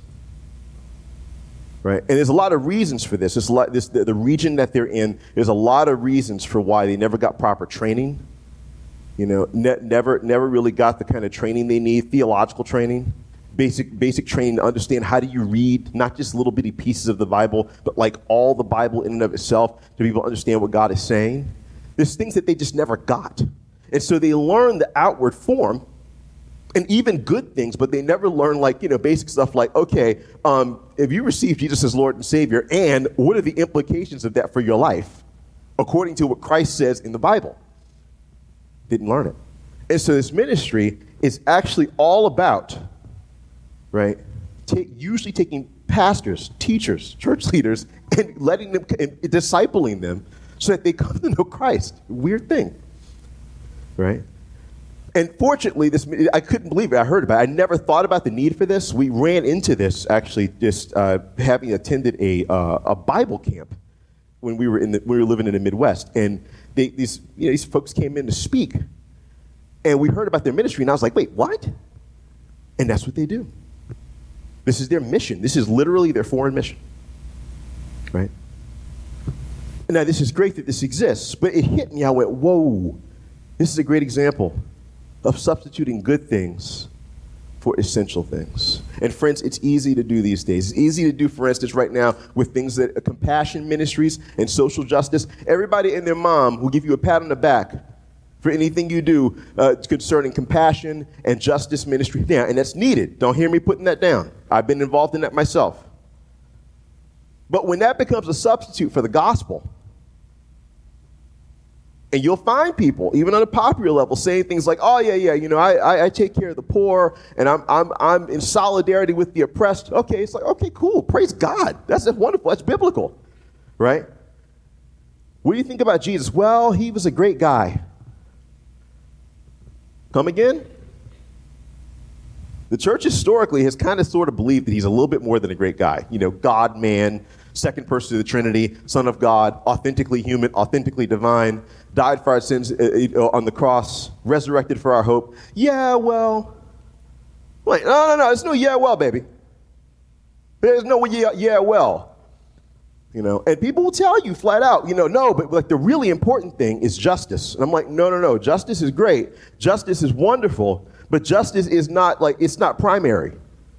right? And there's a lot of reasons for this. There's a lot, this, the, the region that they're in, there's a lot of reasons for why they never got proper training. You know, ne- never, never really got the kind of training they need, theological training, basic, basic training to understand how do you read, not just little bitty pieces of the Bible, but like all the Bible in and of itself to be able to understand what God is saying. There's things that they just never got. And so they learn the outward form and even good things, but they never learn like, you know, basic stuff like, okay, um, if you receive Jesus as Lord and Savior, and what are the implications of that for your life, according to what Christ says in the Bible? Didn't learn it. And so this ministry is actually all about, right, take, usually taking pastors, teachers, church leaders, and letting them, and discipling them so that they come to know Christ. Weird thing. Right? And fortunately, this I couldn't believe it. I heard about it. I never thought about the need for this. We ran into this actually just uh, having attended a uh, a Bible camp when we were in the, we were living in the Midwest, and they, these you know, these folks came in to speak, and we heard about their ministry, and I was like, wait, what? And that's what they do. This is their mission. This is literally their foreign mission. Right? Now, this is great that this exists, but it hit me. I went, whoa. This is a great example of substituting good things for essential things. And friends, it's easy to do these days. It's easy to do, for instance, right now with things that uh, compassion ministries and social justice. Everybody and their mom will give you a pat on the back for anything you do uh, concerning compassion and justice ministry. Now, and that's needed. Don't hear me putting that down. I've been involved in that myself. But when that becomes a substitute for the gospel, and you'll find people, even on a popular level, saying things like, oh, yeah, yeah, you know, I, I, I take care of the poor, and I'm, I'm, I'm in solidarity with the oppressed. Okay, it's like, okay, cool. Praise God. That's, that's wonderful. That's biblical, right? What do you think about Jesus? Well, he was a great guy. Come again? The church historically has kind of sort of believed that he's a little bit more than a great guy. You know, God, man, second person of the Trinity, Son of God, authentically human, authentically divine, died for our sins uh, on the cross, resurrected for our hope. Yeah, well. Wait, no, no, no. There's no yeah, well, baby. There's no yeah, yeah, well. You know, and people will tell you flat out, you know, no, but like the really important thing is justice. And I'm like, no, no, no. Justice is great. Justice is wonderful, but justice is not like, it's not primary.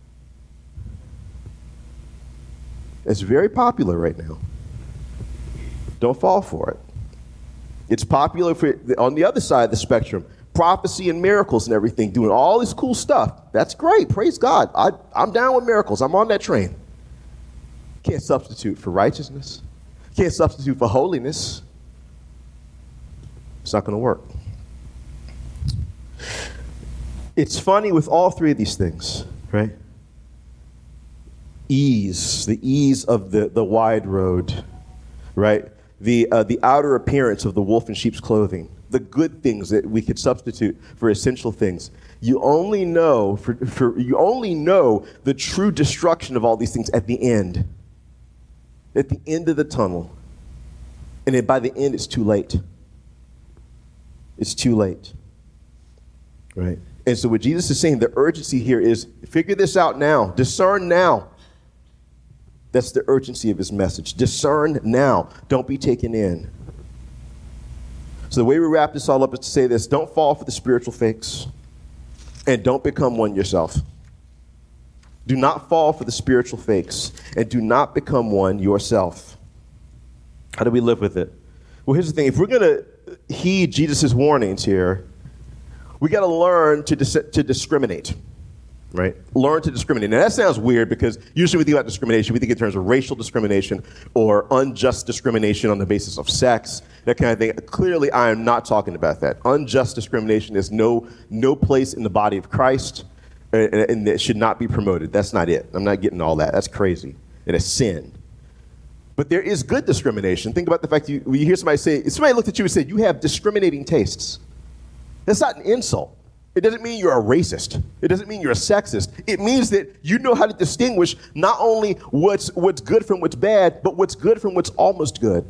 It's very popular right now. Don't fall for it. It's popular for on the other side of the spectrum, prophecy and miracles and everything, doing all this cool stuff. That's great. Praise God. I, I'm down with miracles. I'm on that train. Can't substitute for righteousness. Can't substitute for holiness. It's not going to work. It's funny with all three of these things, right? Ease, the ease of the, the wide road, right? The uh, the outer appearance of the wolf in sheep's clothing, the good things that we could substitute for essential things. You only know for, for you only know the true destruction of all these things at the end. At the end of the tunnel, And then by the end, it's too late. It's too late. Right? And so what Jesus is saying, the urgency here is figure this out now. Discern now. That's the urgency of his message. Discern now. Don't be taken in. So the way we wrap this all up is to say this: don't fall for the spiritual fakes, and don't become one yourself. Do not fall for the spiritual fakes, and do not become one yourself. How do we live with it? Well, here's the thing. If we're going to heed Jesus' warnings here, we got to learn to dis- to discriminate, right? Learn to discriminate. Now, that sounds weird because usually we think about discrimination, we think in terms of racial discrimination or unjust discrimination on the basis of sex, that kind of thing. Clearly, I am not talking about that. Unjust discrimination is no no place in the body of Christ, and, and it should not be promoted. That's not it. I'm not getting all that. That's crazy. And it's sin. But there is good discrimination. Think about the fact that you, when you hear somebody say, if somebody looked at you and said, you have discriminating tastes. That's not an insult. It doesn't mean you're a racist. It doesn't mean you're a sexist. It means that you know how to distinguish not only what's what's good from what's bad, but what's good from what's almost good.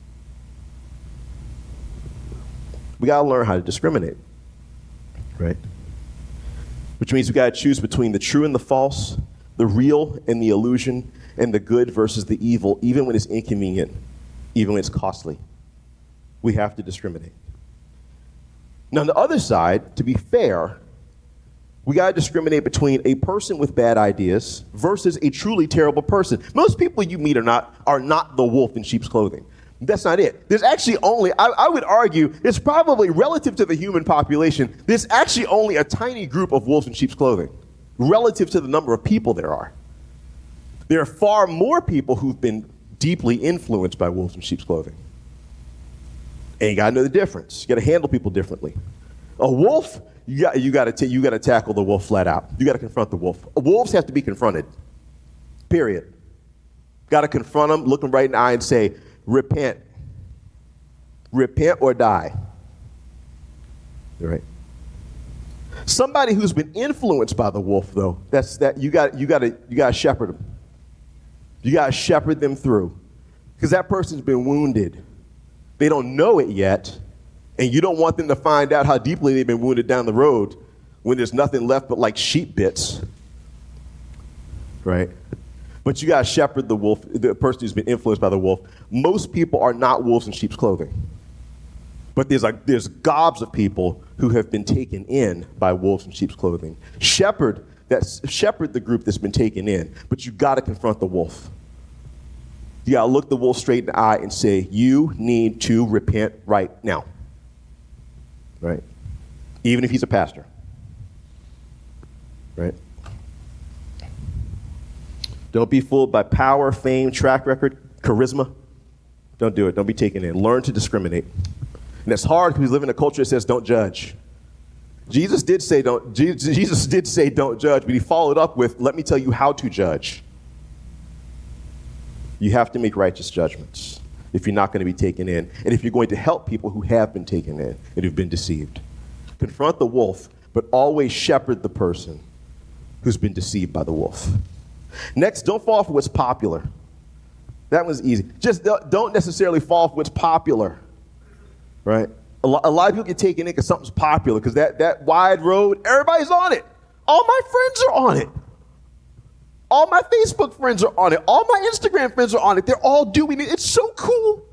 We got to learn how to discriminate, right? Which means we got to choose between the true and the false, the real and the illusion, and the good versus the evil, even when it's inconvenient, even when it's costly. We have to discriminate. Now, on the other side, to be fair, we got to discriminate between a person with bad ideas versus a truly terrible person. Most people you meet are not are not the wolf in sheep's clothing. That's not it. There's actually only, I, I would argue, it's probably relative to the human population, there's actually only a tiny group of wolves in sheep's clothing relative to the number of people there are. There are far more people who've been deeply influenced by wolves in sheep's clothing. And you got to know the difference. You got to handle people differently. A wolf, you got you got to ta- you got to tackle the wolf flat out. You got to confront the wolf. Wolves have to be confronted. Period. Got to confront them, look them right in the eye, and say, "Repent. Repent or die." All right. Somebody who's been influenced by the wolf, though, that's that you got you got to you got to shepherd them. You got to shepherd them through, because that person's been wounded. They don't know it yet, and you don't want them to find out how deeply they've been wounded down the road when there's nothing left but like sheep bits, right? But you got to shepherd the wolf, the person who's been influenced by the wolf. Most people are not wolves in sheep's clothing, but there's like there's gobs of people who have been taken in by wolves in sheep's clothing. Shepherd that shepherd the group that's been taken in, but you got to confront the wolf. You got to look the wolf straight in the eye and say, you need to repent right now. Right? Even if he's a pastor. Right? Don't be fooled by power, fame, track record, charisma. Don't do it. Don't be taken in. Learn to discriminate. And it's hard because we live in a culture that says don't judge. Jesus did say don't Jesus did say don't judge, but he followed up with, let me tell you how to judge. You have to make righteous judgments if you're not going to be taken in, and if you're going to help people who have been taken in and who've been deceived. Confront the wolf, but always shepherd the person who's been deceived by the wolf. Next, don't fall for what's popular. That one's easy. Just don't necessarily fall for what's popular, right? A lot, a lot of people get taken in because something's popular, because that, that wide road, everybody's on it. All my friends are on it. All my Facebook friends are on it. All my Instagram friends are on it. They're all doing it. It's so cool.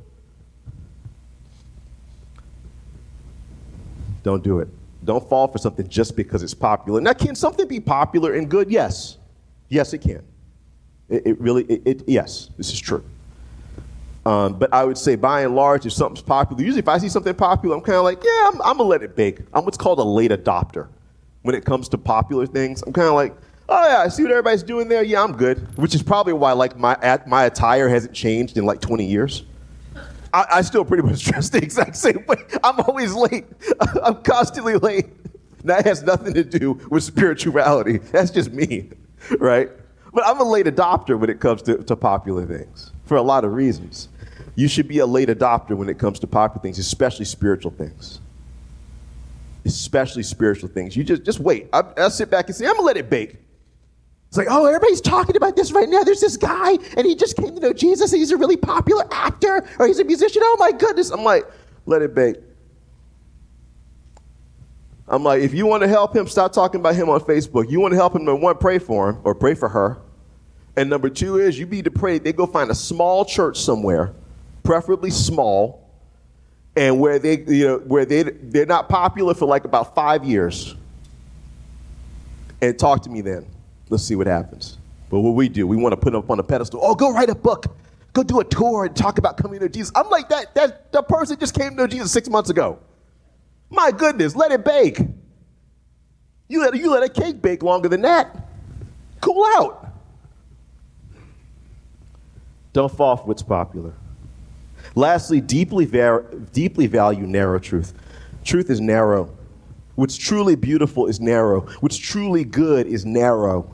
Don't do it. Don't fall for something just because it's popular. Now, can something be popular and good? Yes. Yes, it can. It, it really, it, it, yes, this is true. Um, but I would say, by and large, if something's popular, usually if I see something popular, I'm kind of like, yeah, I'm, I'm going to let it bake. I'm what's called a late adopter. When it comes to popular things, I'm kind of like, oh, yeah, I see what everybody's doing there. Yeah, I'm good. Which is probably why, like, my my attire hasn't changed in, like, twenty years. I, I still pretty much dress the exact same way. I'm always late. I'm constantly late. That has nothing to do with spirituality. That's just me, right? But I'm a late adopter when it comes to, to popular things for a lot of reasons. You should be a late adopter when it comes to popular things, especially spiritual things. Especially spiritual things. You just, just wait. I, I'll sit back and say, I'm going to let it bake. It's like, oh, everybody's talking about this right now. There's this guy, and he just came to know Jesus, and he's a really popular actor, or he's a musician. Oh, my goodness. I'm like, let it bake. I'm like, if you want to help him, stop talking about him on Facebook. You want to help him, number one, pray for him, or pray for her. And number two is, you need to pray, they go find a small church somewhere, preferably small, and where they, you know, where they, they're not popular for like about five years. And talk to me then. Let's see what happens. But what we do, we want to put them up on a pedestal. Oh, go write a book. Go do a tour and talk about coming to Jesus. I'm like, that, that, that person just came to know Jesus six months ago. My goodness, let it bake. You let, you let a cake bake longer than that. Cool out. Don't fall for what's popular. Lastly, deeply, var- deeply value narrow truth. Truth is narrow. What's truly beautiful is narrow. What's truly good is narrow.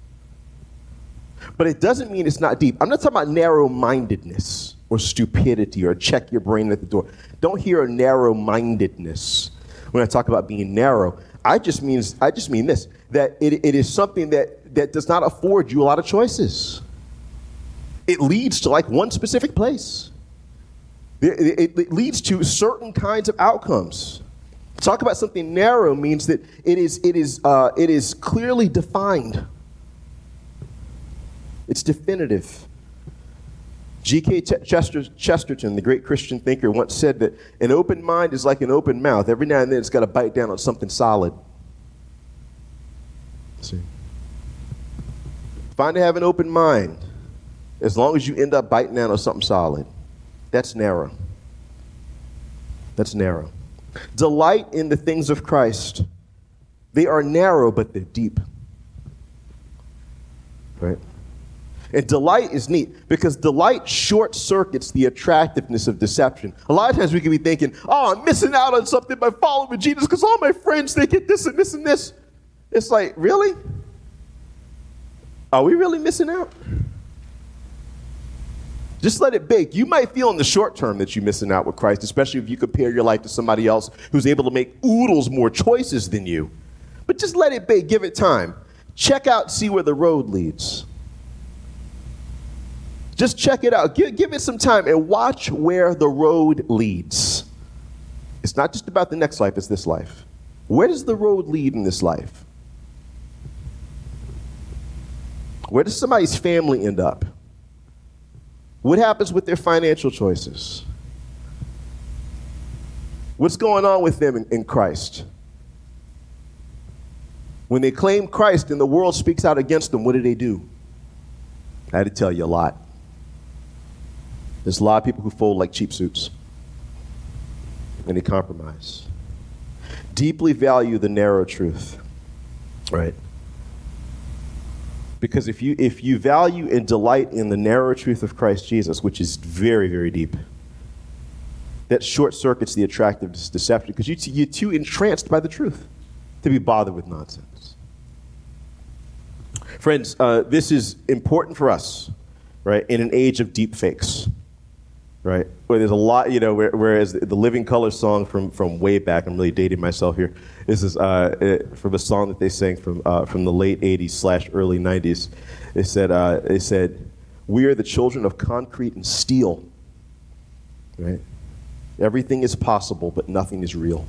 But it doesn't mean it's not deep. I'm not talking about narrow-mindedness or stupidity or check your brain at the door. Don't hear a narrow-mindedness when I talk about being narrow. I just means I just mean this, that it, it is something that, that does not afford you a lot of choices. It leads to like one specific place. It, it, it leads to certain kinds of outcomes. Talk about something narrow means that it is it is uh, it is clearly defined. It's definitive. G K Chester, Chesterton, the great Christian thinker, once said that an open mind is like an open mouth. Every now and then it's got to bite down on something solid. See? Fine to have an open mind as long as you end up biting down on something solid. That's narrow. That's narrow. Delight in the things of Christ. They are narrow, but they're deep. Right? And delight is neat because delight short circuits the attractiveness of deception. A lot of times we can be thinking, oh, I'm missing out on something by following Jesus because all my friends, they get this and this and this. It's like, really? Are we really missing out? Just let it bake. You might feel in the short term that you're missing out with Christ, especially if you compare your life to somebody else who's able to make oodles more choices than you. But just let it bake. Give it time. Check out, see where the road leads. Just check it out. Give, give it some time and watch where the road leads. It's not just about the next life, it's this life. Where does the road lead in this life? Where does somebody's family end up? What happens with their financial choices? What's going on with them in, in Christ? When they claim Christ and the world speaks out against them, what do they do? I had to tell you a lot. There's a lot of people who fold like cheap suits, and they compromise. Deeply value the narrow truth, right? Because if you if you value and delight in the narrow truth of Christ Jesus, which is very, very deep, that short circuits the attractive deception because you t- you're too entranced by the truth to be bothered with nonsense. Friends, uh, this is important for us, right? In an age of deep fakes. Right, where there's a lot, you know, where, whereas the Living Colour song from, from way back, I'm really dating myself here. This is uh, it, from a song that they sang from uh, from the late eighties slash early nineties. They said, uh, they said, "We are the children of concrete and steel." Right, everything is possible, but nothing is real.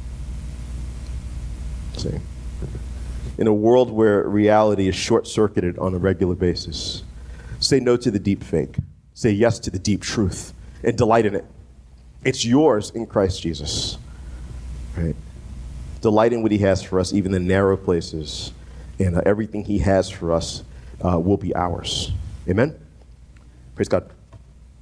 See, in a world where reality is short-circuited on a regular basis, say no to the deep fake. Say yes to the deep truth. And delight in it. It's yours in Christ Jesus. Right? Delight in what he has for us, even the narrow places. And uh, everything he has for us uh, will be ours. Amen? Praise God.